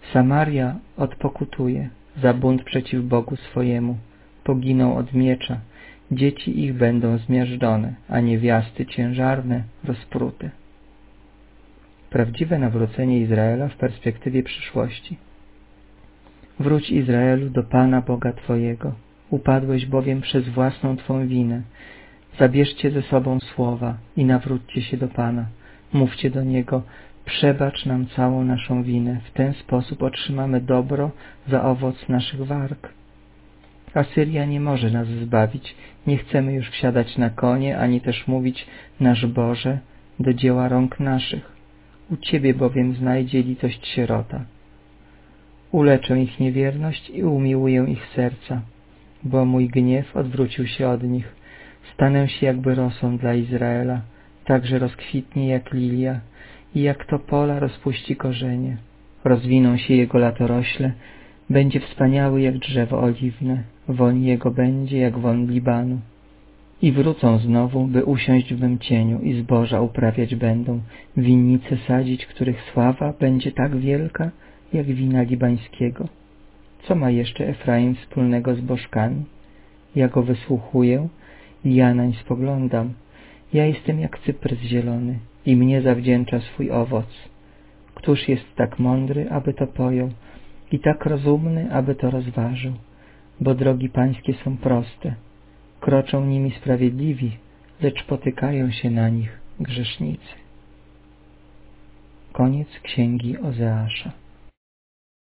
Samaria odpokutuje za bunt przeciw Bogu swojemu. Poginą od miecza, dzieci ich będą zmiażdżone, a niewiasty ciężarne rozprute. Prawdziwe nawrócenie Izraela w perspektywie przyszłości. Wróć, Izraelu, do Pana Boga Twojego. Upadłeś bowiem przez własną Twą winę. Zabierzcie ze sobą słowa i nawróćcie się do Pana. Mówcie do Niego: przebacz nam całą naszą winę. W ten sposób otrzymamy dobro za owoc naszych warg. Asyria nie może nas zbawić. Nie chcemy już wsiadać na konie, ani też mówić: nasz Boże, do dzieła rąk naszych. U Ciebie bowiem znajdzie litość sierota. Uleczę ich niewierność i umiłuję ich serca, bo mój gniew odwrócił się od nich. Stanę się jakby rosą dla Izraela, także rozkwitnie jak lilia i jak topola rozpuści korzenie. Rozwiną się jego latorośle, będzie wspaniały jak drzewo oliwne, woń jego będzie jak woń Libanu. I wrócą znowu, by usiąść w mym cieniu i zboża uprawiać będą, winnice sadzić, których sława będzie tak wielka, jak wina libańskiego. Co ma jeszcze Efraim wspólnego z bożkami? Ja go wysłuchuję i ja nań spoglądam. Ja jestem jak cyprys zielony i mnie zawdzięcza swój owoc. Któż jest tak mądry, aby to pojął, i tak rozumny, aby to rozważył? Bo drogi pańskie są proste, kroczą nimi sprawiedliwi, lecz potykają się na nich grzesznicy. Koniec księgi Ozeasza.